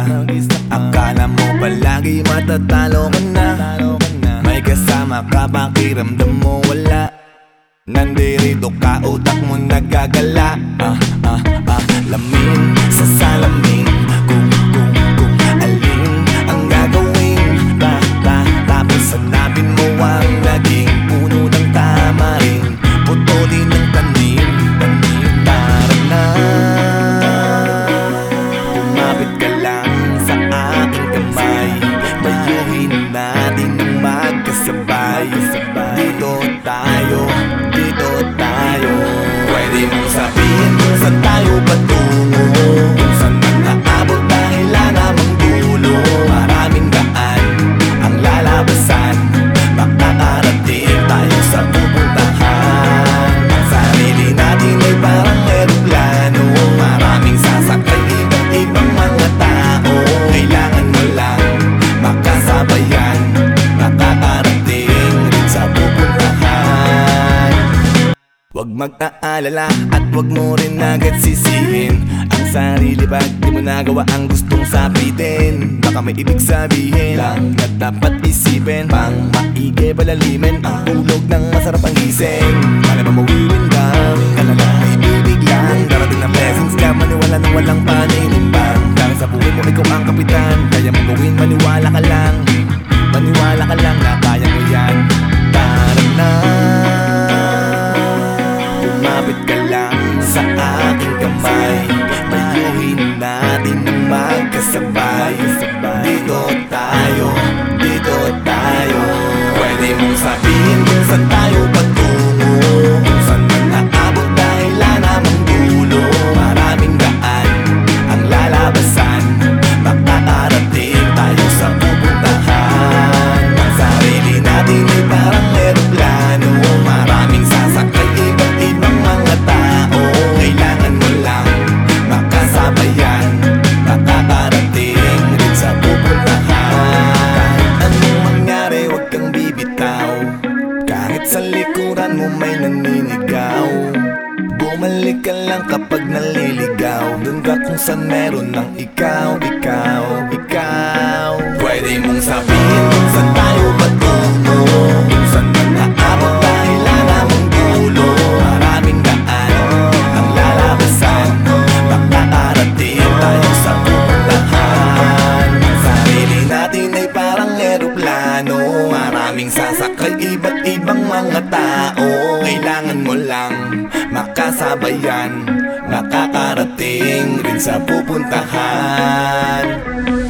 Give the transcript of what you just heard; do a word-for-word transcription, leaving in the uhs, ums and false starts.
pa. Akala mo palagi matatalo ka na. May kasama ka, pakiramdam mo wala. Nandirito ka, utak mo nagagala. Ah, ah, ah, lamin sa salamin. Kung, kung, kung alin ang gagawin. Ta, ta, tapos hanapin mo ang naging puno ng tamarin. Putulin ng tanim, tanim, tara na. Kumapit ka lang sa aking kamay. Bayuhin natin ng magkasabay. Dito tayo, dito tayo. Pwede mong sabihin kung saan tayo patungo. Kung saan man naabot dahil wala namang dulo. Maraming daan ang lalabasan. Makakarating tayo sa pupuntahan. Ang sarili natin ay parang eroplano. Maraming sasakay, iba't ibang mga tao. Kailangan mo lang makasabayan. Makakarating rin sa pupuntahan. Huwag mag-aalala at huwag mo rin agad sisihin ang sarili pag di mo nagawa ang gustong sabitin. Baka may ibig sabihin lang na dapat isipin. Pang maigi palalimin ang tulog ng masarap ang gising. Para ba mawiwindang ka na lang may bibiglang. Darating na blessings ka, maniwala nang walang paninimbang. Dahil sa buhay mo ikaw ang kapitan. Kaya mo gawin, maniwala ka lang. Maniwala ka lang na kaya mo yan. Tara na. Kumapit ka lang sa aking kamay. Bayuhin natin ng magkasabay. Dito tayo, dito tayo. Pwede mong sabihin kung saan tayo patungo. Kung saan man naabot dahil wala namang dulo. Maraming daan ang lalabasan. Makakarating tayo sa pupuntahan. Ang sarili natin ay parang eroplano. Maraming sasakay, iba't ibang mga tao. Kailangan mo lang makasabayan. Makakarating rin sa pupuntahan. Kahit anong mangyari, huwag kang bibitaw. Kahit sa likuran mo may naninigaw. Bumalik ka lang kapag naliligaw. Doon ka kung saan meron ng ikaw, ikaw, ikaw. Pwede mong sabihin kung saan tayo patungo. Kung saan man naabot dahil wala namang dulo. Maraming daan ang lalabasan. Makakarating tayo sa pupuntahan. Ang sarili natin ay parang eroplano. Maraming sasakay, iba't ibang mga tao. Kailangan mo lang makasabayan. Makakarating rin sa pupuntahan.